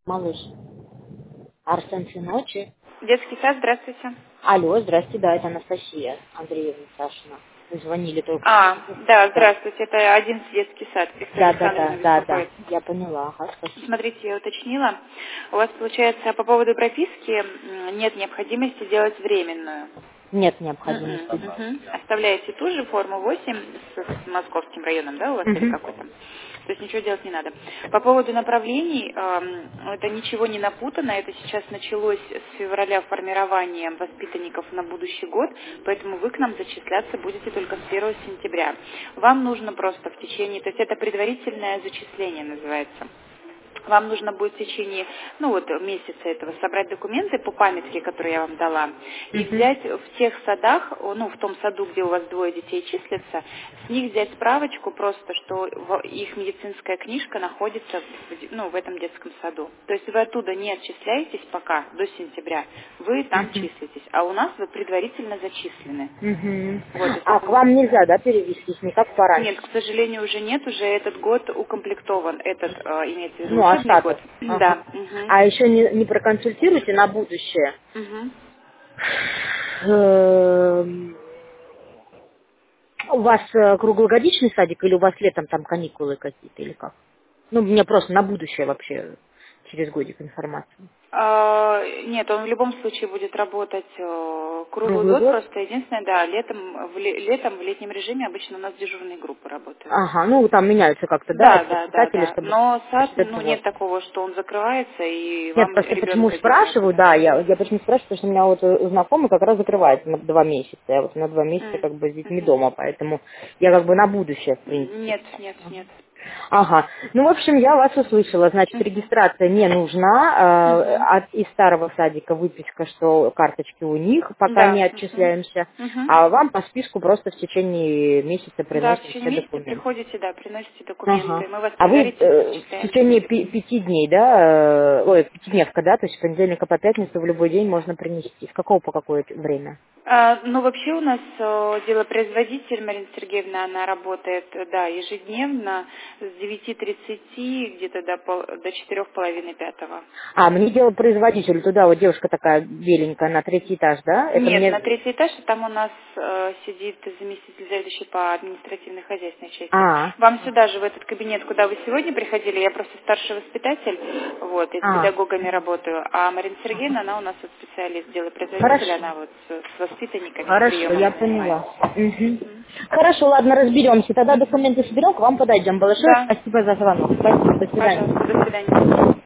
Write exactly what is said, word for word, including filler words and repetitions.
Малыш. Арсен, всю ночи. Детский сад, здравствуйте. Алло, здрасте, да, это Анастасия Андреевна Сашина. Вы звонили только что. А, да, Да, здравствуйте, это одиннадцатый детский сад, Виктория да, да, Александровна да, да, да. беспокоит. Я поняла, ага, спасибо. Смотрите, я уточнила. У вас, получается, по поводу прописки м, нет необходимости делать временную. Нет Мгм, необходимости. мгм. Оставляете ту же форму восемь с, с московским районом, да, у вас или Угу. какой там? То есть ничего делать не надо. По поводу направлений, эм, это ничего не напутано, это сейчас началось с февраля формирование воспитанников на будущий год, поэтому вы к нам зачисляться будете только с первого сентября. Вам нужно просто в течение, то есть это предварительное зачисление называется. Вам нужно будет в течение, ну вот, месяца этого собрать документы по памятке, которую я вам дала, и Угу. взять в тех садах, о, ну, в том саду, где у вас двое детей числятся, с них взять справочку просто, что в- их медицинская книжка находится в, де- ну, в этом детском саду. То есть вы оттуда не отчисляетесь пока, до сентября, вы там Угу. числитесь, а у нас вы предварительно зачислены. Угу. Вот, то есть А это к вам нельзя, да, перевестись, не как пораньше? нет, к сожалению, уже нет, уже этот год укомплектован, этот, э, имеется в виду, Ну, учебный год. остаток. Ага. Да. Мгм. А еще не, не проконсультируйте на будущее. Мгм. Эм, У вас э, круглогодичный садик или у вас летом там каникулы какие-то или как? Ну, мне просто на будущее вообще через годик информацию. А, Нет, он в любом случае будет работать э, круглый Круглый год, год? просто единственное, да, летом в, ле- летом в летнем режиме обычно у нас дежурные группы работают. Ага, ну там меняются как-то, да, Да, эти да, да, воспитатели, да. чтобы... Но сад, Значит, это ну, нет вот. такого, что он закрывается, и Нет, вам просто почему ребенка деть спрашиваю, некуда. да, я, я почему спрашиваю, потому что у меня вот э, знакомый как раз закрывается на два месяца. Я вот на два месяца М, как бы с детьми мгм. дома, поэтому я как бы на будущее, в принципе. Нет, нет, нет. Ага. Ну, в общем, я вас услышала. Значит, Мгм. регистрация не нужна. э, Мгм. От, из старого садика выписка, что карточки у них, пока не Да. Мгм. отчисляемся. Мгм. А вам по списку просто в течение месяца Да, в приносим все течение месяца документы. приходите, да, приносите Ага. документы. Мы вас А вы предварительно э, в зачисляем. течение пи- пяти дней, да, э, ой, пятидневка, да, то есть с понедельника по пятницу в любой день можно принести. С какого по какое время? А, ну, вообще у нас э, делопроизводитель Марина Сергеевна, она работает, э, да, ежедневно с девяти тридцати где-то до, пол- до четырех половины пятого. А, мне дело производитель, туда вот девушка такая беленькая на третий этаж, да? Это Нет, мне... на третий этаж, и там у нас э, сидит заместитель заведующий по административной хозяйственной части. А, Вам сюда же, в этот кабинет, куда вы сегодня приходили, я просто старший воспитатель, вот, и с а, педагогами работаю, а Марина Сергеевна, она у нас вот специалист делопроизводителя, хорошо. она вот с, с воспитанниками, с Хорошо, я приемами поняла. занимается. Мгм. Мгм. Хорошо, ладно, разберемся. Тогда Мгм. документы соберем, к вам подойдем. Большое Да, спасибо за звонок. Спасибо, до свидания. пожалуйста, до свидания.